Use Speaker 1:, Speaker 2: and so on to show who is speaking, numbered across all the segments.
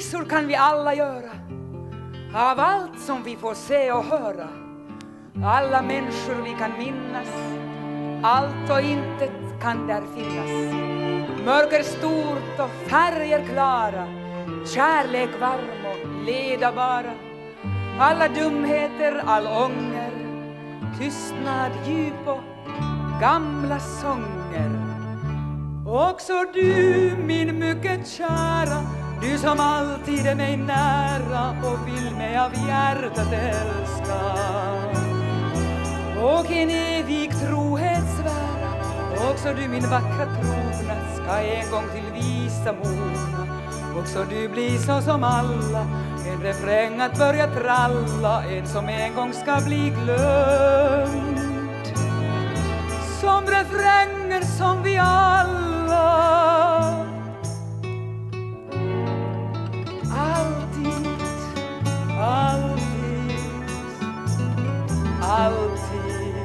Speaker 1: Visor kan vi alla göra av allt som vi får se och höra. Alla människor vi kan minnas, allt och intet kan där finnas. Mörker stort och färger klara, kärlek varm och leda bara. Alla dumheter, all ånger, tystnad djup och gamla sånger. Också du, min mycket kära, du som alltid är mig nära och vill mig av hjärtat älska. Och en evig trohet svära, också du min vackra trona ska en gång till visa mogna. Också du blir så som alla, en refräng att börja tralla, en som en gång ska bli glömd. Som refränger som vi alla alltid, alltid, alltid,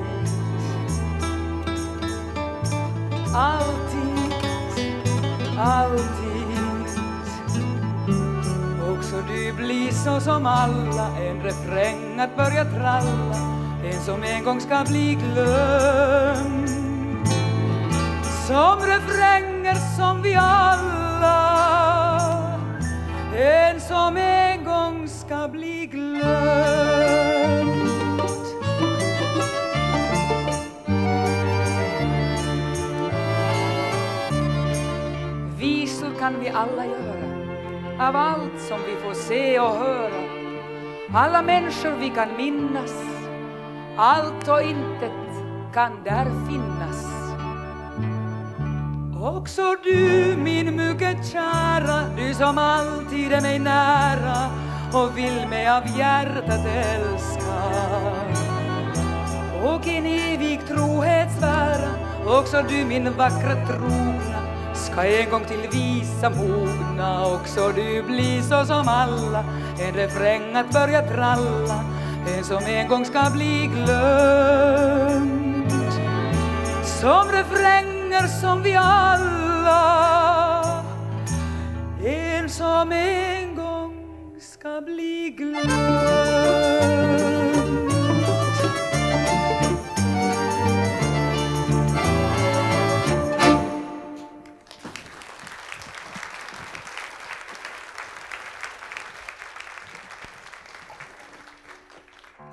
Speaker 1: alltid, alltid. Också du blir så som alla, en refräng att börja tralla, en som en gång ska bli glömd. Som refränger som vi alla, en som en gång ska bli glömd. Visor kan vi alla göra av allt som vi får se och höra. Alla människor vi kan minnas, allt och intet kan där finnas. Också du, min mycket kära, du som alltid är mig nära och vill mig av hjärtat älska. Och en evig trohet svära, också du min vackra trona ska en gång till visa mogna. Också du blir så som alla, en refräng att börja tralla, en som en gång ska bli glömd. Som refränger som vi alla, en som en gång ska bli glömd.